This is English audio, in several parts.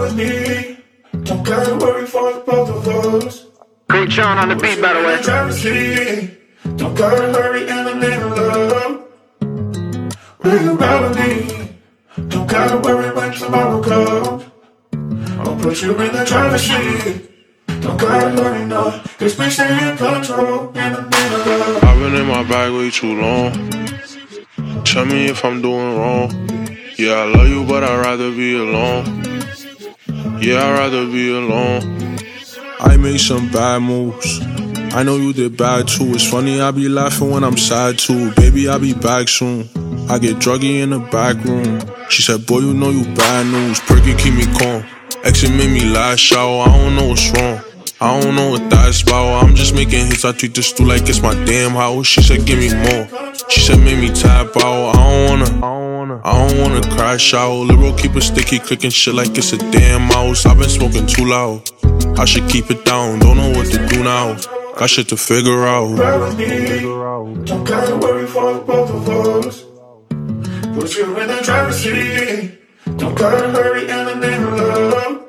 with me. Don't gotta worry for the both of us. Great John on the beat, by the way. Driver's seat. Don't gotta hurry in the name of love. Will you ride with me? Don't gotta worry when tomorrow comes. I'll put you in the driver's seat. Don't gotta hurry, no. Cause we stay in control in the name of love. I've been in my bag way too long. Tell me if I'm doing wrong. Yeah, I love you, but I'd rather be alone. Yeah, I'd rather be alone. I made some bad moves. I know you did bad too. It's funny, I be laughing when I'm sad too. Baby, I'll be back soon. I get druggy in the back room. She said, boy, you know you bad news. Perky keep me calm. Exit made me last shower. I don't know what's wrong. I don't know what that's about. I'm just making hits. I treat this stool like it's my damn house. She said, give me more. She said, make me tap out. I don't wanna crash out. Lil' keep a sticky, clicking shit like it's a damn mouse. I've been smoking too loud. I should keep it down. Don't know what to do now. Got shit to figure out. Don't gotta worry for the both of us. Put you in the driver's seat. Don't gotta hurry in the name of love.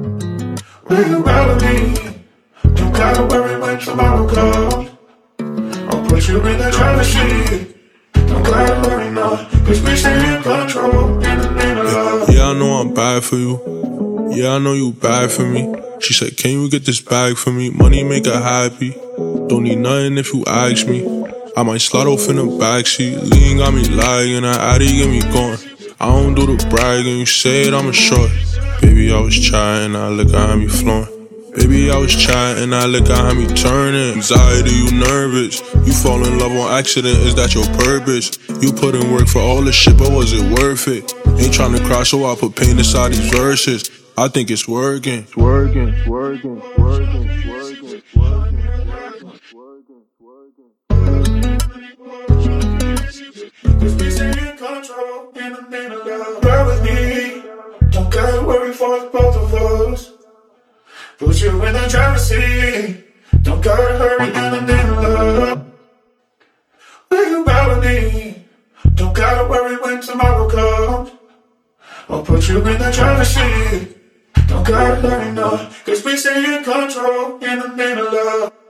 Will you ride with me? Don't gotta worry when tomorrow comes. I'll put you in the driver's seat. Don't gotta hurry, no. Cause we stay in control in the name of love. Yeah, I know I'm bad for you. Yeah, I know you bad for me. She said, can you get this bag for me? Money make her happy. Don't need nothing if you ask me. I might slide off in the backseat. Lean got me lying, that Addy get me going. I don't do the bragging, you say it, I'm a short. Baby, I was trying, now look at how me flowing. Baby, I was chatting, now look at how me turning. Anxiety, you nervous. You fall in love on accident, is that your purpose? You put in work for all this shit, but was it worth it? Ain't trying to cry, so I put pain inside these verses. I think it's working. It's working, it's working, it's working, it's working, it's working, it's working, it's working. Cause we stay in control in the name of love. Ride with me. Don't gotta worry for the both of us. Put you in the driver's seat. Don't gotta hurry in the name of love. Will you ride with me? Don't gotta worry when tomorrow comes. I'll put you in the driver's seat. Don't gotta hurry, no. Cause we stay in control in the name of love.